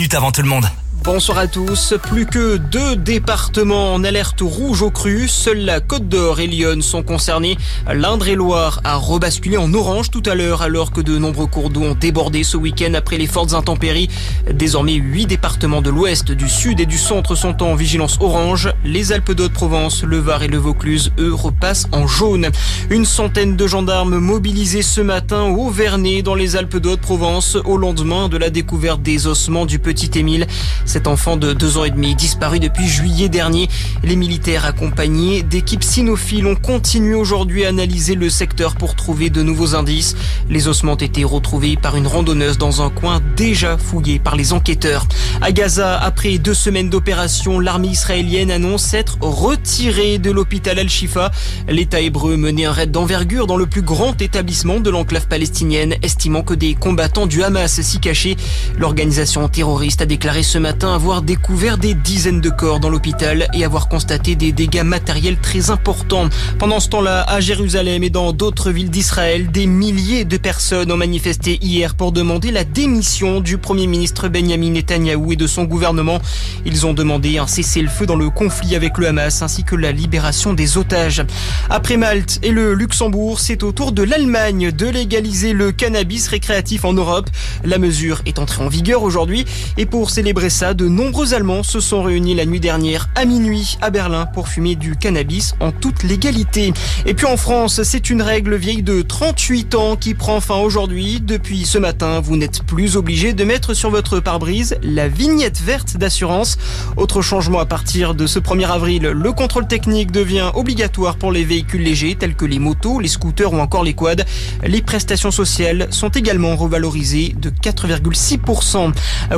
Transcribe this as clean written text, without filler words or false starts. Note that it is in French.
minutes avant tout le monde. Bonsoir à tous. Plus que 2 départements en alerte rouge aux crues. Seuls la Côte d'Or et Lyon sont concernés. L'Indre-et-Loire a rebasculé en orange tout à l'heure alors que de nombreux cours d'eau ont débordé ce week-end après les fortes intempéries. Désormais, 8 départements de l'ouest, du sud et du centre sont en vigilance orange. Les Alpes-de-Haute-Provence, le Var et le Vaucluse, eux, repassent en jaune. Une centaine de gendarmes mobilisés ce matin au Vernet dans les Alpes-de-Haute-Provence au lendemain de la découverte des ossements du petit Émile. Cet enfant de 2 ans et demi disparu depuis juillet dernier. Les militaires accompagnés d'équipes cynophiles ont continué aujourd'hui à analyser le secteur pour trouver de nouveaux indices. Les ossements ont été retrouvés par une randonneuse dans un coin déjà fouillé par les enquêteurs. À Gaza, après 2 semaines d'opération, l'armée israélienne annonce s'être retirée de l'hôpital Al-Shifa. L'État hébreu menait un raid d'envergure dans le plus grand établissement de l'enclave palestinienne, estimant que des combattants du Hamas s'y cachaient. L'organisation terroriste a déclaré ce matin avoir découvert des dizaines de corps dans l'hôpital et avoir constaté des dégâts matériels très importants. Pendant ce temps-là, à Jérusalem et dans d'autres villes d'Israël, des milliers de personnes ont manifesté hier pour demander la démission du Premier ministre Benjamin Netanyahou et de son gouvernement. Ils ont demandé un cessez-le-feu dans le conflit avec le Hamas ainsi que la libération des otages. Après Malte et le Luxembourg, c'est au tour de l'Allemagne de légaliser le cannabis récréatif en Europe. La mesure est entrée en vigueur aujourd'hui et pour célébrer ça, de nombreux Allemands se sont réunis la nuit dernière à minuit à Berlin pour fumer du cannabis en toute légalité. Et puis en France, c'est une règle vieille de 38 ans qui prend fin aujourd'hui. Depuis ce matin, vous n'êtes plus obligé de mettre sur votre pare-brise la vignette verte d'assurance. Autre changement à partir de ce 1er avril, le contrôle technique devient obligatoire pour les véhicules légers tels que les motos, les scooters ou encore les quads. Les prestations sociales sont également revalorisées de 4,6%.